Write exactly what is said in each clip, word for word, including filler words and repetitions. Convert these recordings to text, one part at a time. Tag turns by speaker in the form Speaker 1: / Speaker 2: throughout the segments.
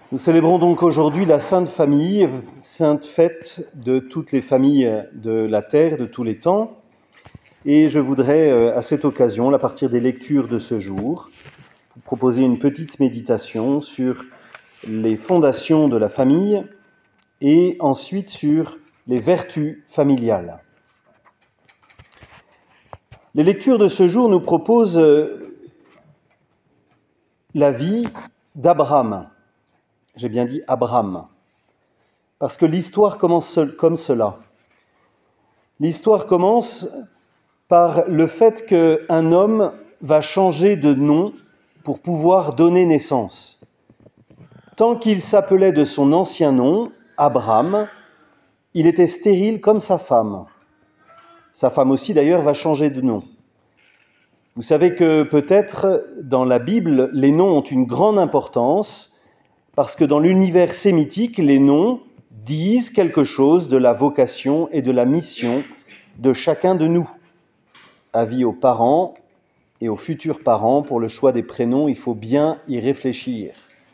Speaker 1: Nous célébrons donc aujourd'hui la Sainte Famille, sainte fête de toutes les familles de la terre, de tous les temps. Et je voudrais, à cette occasion, à partir des lectures de ce jour, vous proposer une petite méditation sur les fondations de la famille et ensuite sur les vertus familiales. Les lectures de ce jour nous proposent la vie d'Abraham. J'ai bien dit Abraham, parce que l'histoire commence comme cela. L'histoire commence par le fait qu'un homme va changer de nom pour pouvoir donner naissance. Tant qu'il s'appelait de son ancien nom, Abraham, il était stérile comme sa femme. Sa femme aussi, d'ailleurs, va changer de nom. Vous savez que peut-être, dans la Bible, les noms ont une grande importance, parce que dans l'univers sémitique, les noms disent quelque chose de la vocation et de la mission de chacun de nous. Avis aux parents et aux futurs parents, pour le choix des prénoms, il faut bien y réfléchir.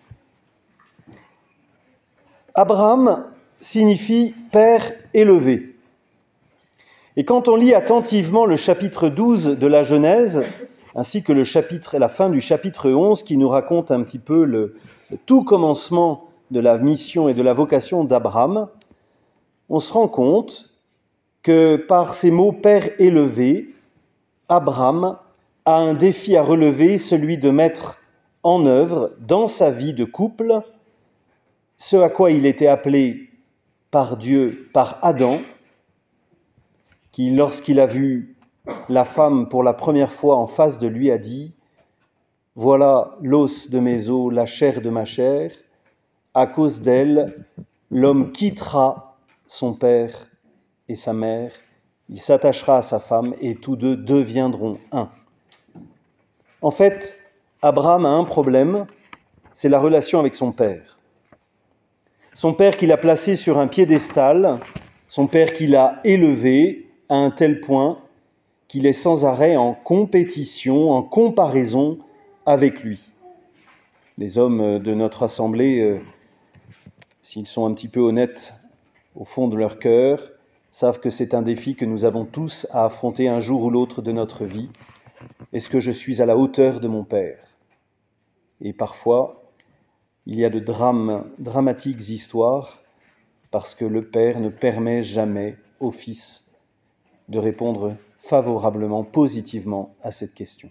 Speaker 1: Abraham signifie « père élevé ». Et quand on lit attentivement le chapitre douze de la Genèse, ainsi que le chapitre, la fin du chapitre onze, qui nous raconte un petit peu le, le tout commencement de la mission et de la vocation d'Abraham, on se rend compte que par ces mots « père élevé », Abraham a un défi à relever, celui de mettre en œuvre dans sa vie de couple ce à quoi il était appelé par Dieu, par Adam, qui, lorsqu'il a vu la femme pour la première fois en face de lui, a dit « Voilà l'os de mes os, la chair de ma chair. À cause d'elle, l'homme quittera son père et sa mère, il s'attachera à sa femme et tous deux deviendront un. » En fait, Abraham a un problème, c'est la relation avec son père. Son père qu'il a placé sur un piédestal, son père qu'il a élevé à un tel point qu'il est sans arrêt en compétition, en comparaison avec lui. Les hommes de notre assemblée, euh, s'ils sont un petit peu honnêtes au fond de leur cœur, savent que c'est un défi que nous avons tous à affronter un jour ou l'autre de notre vie. Est-ce que je suis à la hauteur de mon père ? Et parfois, il y a de drames, dramatiques histoires, parce que le père ne permet jamais au fils de répondre favorablement, positivement à cette question.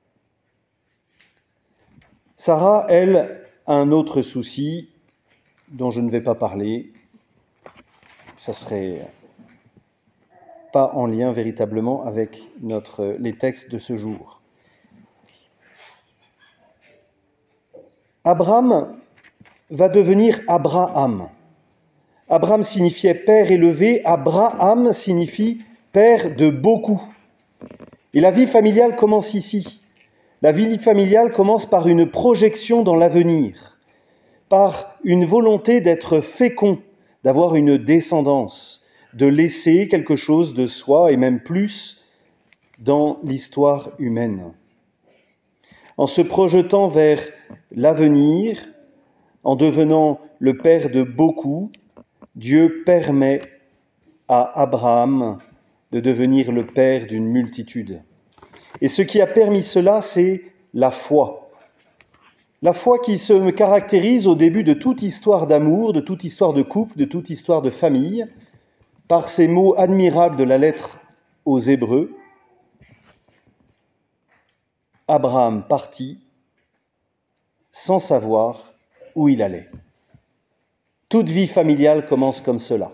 Speaker 1: Sarah, elle, a un autre souci dont je ne vais pas parler. Ça serait pas en lien véritablement avec notre, les textes de ce jour. Abraham va devenir Abraham. Abraham signifiait père élevé, Abraham signifie père de beaucoup. Et la vie familiale commence ici. La vie familiale commence par une projection dans l'avenir, par une volonté d'être fécond, d'avoir une descendance, de laisser quelque chose de soi et même plus dans l'histoire humaine. En se projetant vers l'avenir, en devenant le père de beaucoup, Dieu permet à Abraham de devenir le père d'une multitude. Et ce qui a permis cela, c'est la foi. La foi qui se caractérise au début de toute histoire d'amour, de toute histoire de couple, de toute histoire de famille, par ces mots admirables de la lettre aux Hébreux. Abraham partit sans savoir où il allait. Toute vie familiale commence comme cela.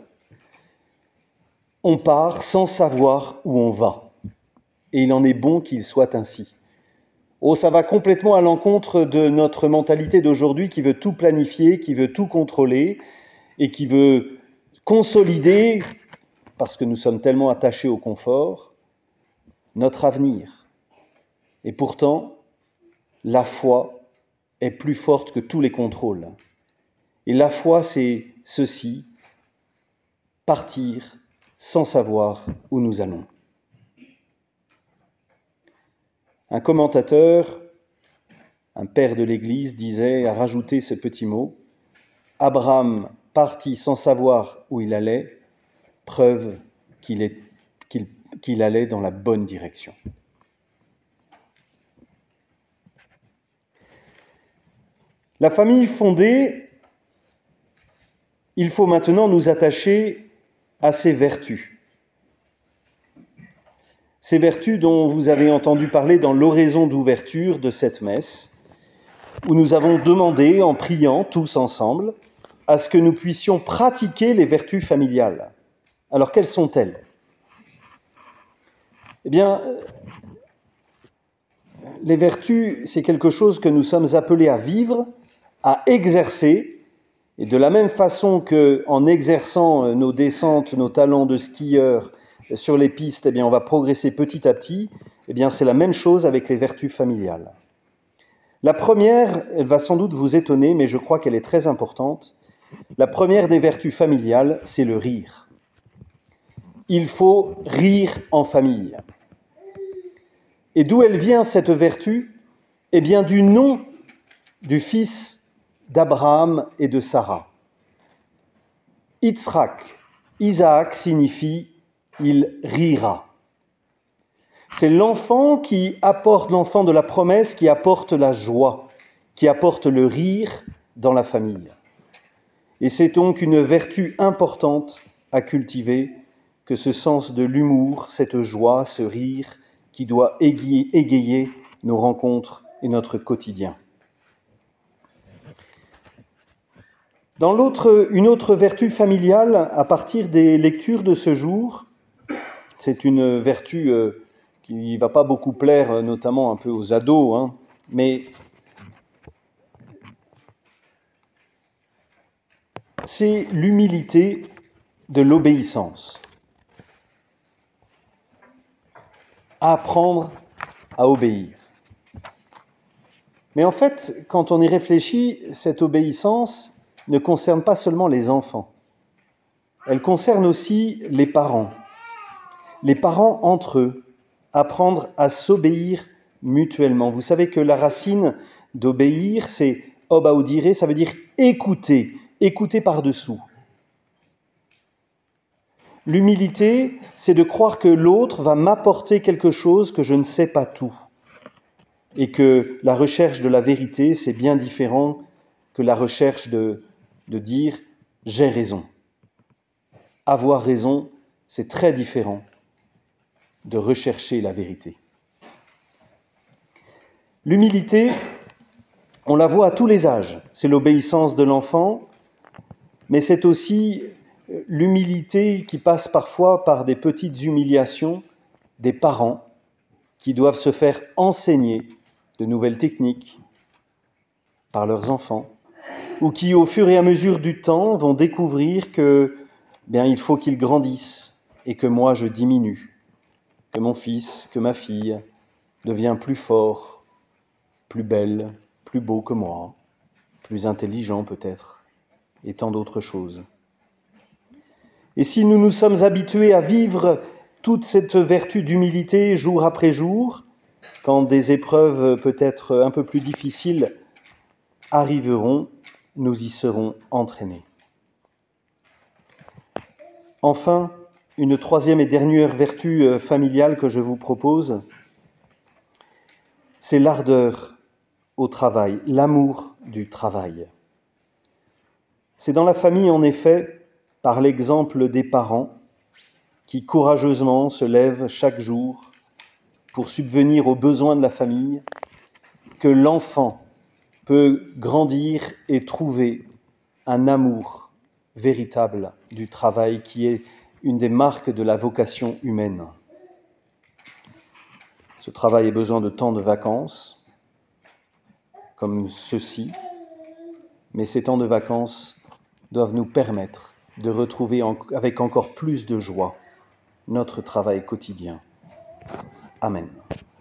Speaker 1: On part sans savoir où on va. Et il en est bon qu'il soit ainsi. Oh, ça va complètement à l'encontre de notre mentalité d'aujourd'hui qui veut tout planifier, qui veut tout contrôler et qui veut consolider, parce que nous sommes tellement attachés au confort, notre avenir. Et pourtant, la foi est plus forte que tous les contrôles. Et la foi, c'est ceci, partir sans savoir où nous allons. Un commentateur, un père de l'Église, disait, a rajouté ce petit mot, Abraham partit sans savoir où il allait, preuve qu'il est, qu'il, qu'il allait dans la bonne direction. La famille fondée, il faut maintenant nous attacher à ses vertus. Ces vertus dont vous avez entendu parler dans l'oraison d'ouverture de cette messe, où nous avons demandé, en priant tous ensemble, à ce que nous puissions pratiquer les vertus familiales. Alors, quelles sont-elles ? Eh bien, les vertus, c'est quelque chose que nous sommes appelés à vivre, à exercer, et de la même façon qu'en exerçant nos descentes, nos talents de skieurs sur les pistes, eh bien, on va progresser petit à petit, eh bien, c'est la même chose avec les vertus familiales. La première, elle va sans doute vous étonner, mais je crois qu'elle est très importante. La première des vertus familiales, c'est le rire. Il faut rire en famille. Et d'où elle vient cette vertu ? Eh bien, du nom du fils d'Abraham et de Sarah. Yitzhak, Isaac signifie « il rira ». C'est l'enfant qui apporte, l'enfant de la promesse, qui apporte la joie, qui apporte le rire dans la famille. Et c'est donc une vertu importante à cultiver que ce sens de l'humour, cette joie, ce rire qui doit égayer, égayer nos rencontres et notre quotidien. Dans l'autre, une autre vertu familiale, à partir des lectures de ce jour, c'est une vertu euh, qui ne va pas beaucoup plaire, notamment un peu aux ados, hein, mais c'est l'humilité de l'obéissance. Apprendre à obéir. Mais en fait, quand on y réfléchit, cette obéissance ne concerne pas seulement les enfants. Elle concerne aussi les parents. Les parents entre eux, apprendre à s'obéir mutuellement. Vous savez que la racine d'obéir, c'est « obaudire », ça veut dire écouter, écouter par-dessous. L'humilité, c'est de croire que l'autre va m'apporter quelque chose que je ne sais pas tout. Et que la recherche de la vérité, c'est bien différent que la recherche de, de dire « j'ai raison ». Avoir raison, c'est très différent de rechercher la vérité. L'humilité, on la voit à tous les âges. C'est l'obéissance de l'enfant, mais c'est aussi l'humilité qui passe parfois par des petites humiliations des parents qui doivent se faire enseigner de nouvelles techniques par leurs enfants, ou qui, au fur et à mesure du temps, vont découvrir que, bien, il faut qu'ils grandissent et que moi je diminue, que mon fils, que ma fille devient plus fort, plus belle, plus beau que moi, plus intelligent peut-être, et tant d'autres choses. Et si nous nous sommes habitués à vivre toute cette vertu d'humilité jour après jour, quand des épreuves peut-être un peu plus difficiles arriveront, nous y serons entraînés. Enfin, une troisième et dernière vertu familiale que je vous propose, c'est l'ardeur au travail, l'amour du travail. C'est dans la famille, en effet, par l'exemple des parents qui courageusement se lèvent chaque jour pour subvenir aux besoins de la famille, que l'enfant peut grandir et trouver un amour véritable du travail qui est une des marques de la vocation humaine. Ce travail a besoin de temps de vacances, comme ceci, mais ces temps de vacances doivent nous permettre de retrouver en, avec encore plus de joie notre travail quotidien. Amen.